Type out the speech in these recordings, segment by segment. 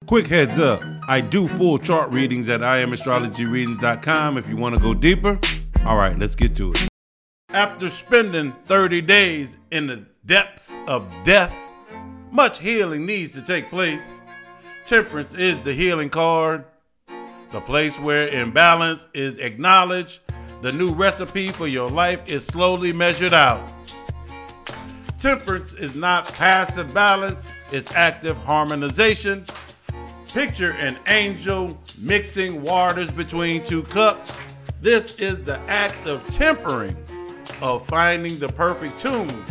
Quick heads up, I do full chart readings at IamAstrologyReadings.com if you want to go deeper. All right, let's get to it. After spending 30 days in the depths of death, much healing needs to take place. Temperance is the healing card, the place where imbalance is acknowledged. The new recipe for your life is slowly measured out. Temperance is not passive balance, it's active harmonization. Picture an angel mixing waters between two cups. This is the act of tempering, of finding the perfect tune,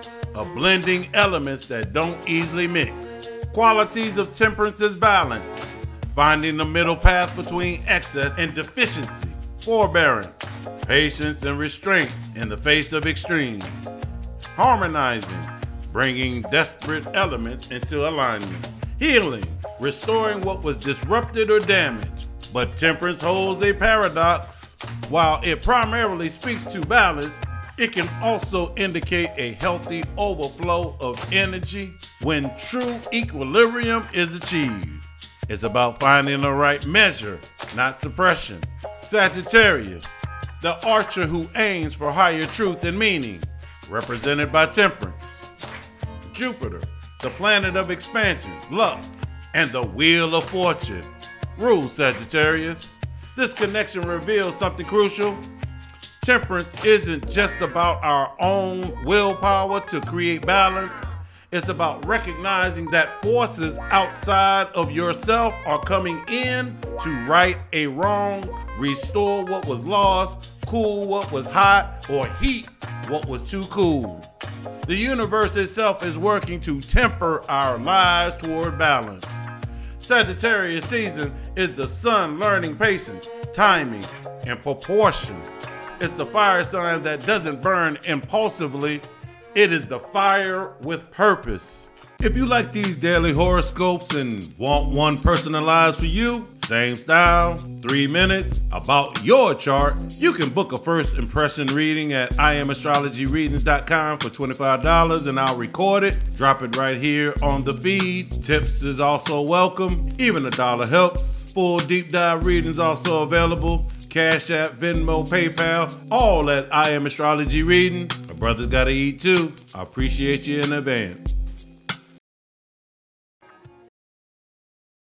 of blending elements that don't easily mix. Qualities of temperance is balance, finding the middle path between excess and deficiency, forbearance, patience and restraint in the face of extremes, harmonizing, bringing desperate elements into alignment, healing, restoring what was disrupted or damaged. But temperance holds a paradox. While it primarily speaks to balance, it can also indicate a healthy overflow of energy when true equilibrium is achieved. It's about finding the right measure, not suppression. Sagittarius, the archer who aims for higher truth and meaning, represented by temperance. Jupiter, the planet of expansion, luck, and the wheel of fortune, rules Sagittarius. This connection reveals something crucial. Temperance isn't just about our own willpower to create balance. It's about recognizing that forces outside of yourself are coming in to right a wrong, restore what was lost, cool what was hot, or heat what was too cool. The universe itself is working to temper our lives toward balance. Sagittarius season is the sun learning patience, timing, and proportion. It's the fire sign that doesn't burn impulsively. It is the fire with purpose. If you like these daily horoscopes and want one personalized for you, same style, 3 minutes, about your chart, you can book a first impression reading at IamAstrologyReadings.com for $25 and I'll record it, drop it right here on the feed. Tips is also welcome, even $1 helps. Full deep dive readings also available. Cash App, Venmo, PayPal, all at I Am Astrology Readings. My brother's gotta eat too. I appreciate you in advance.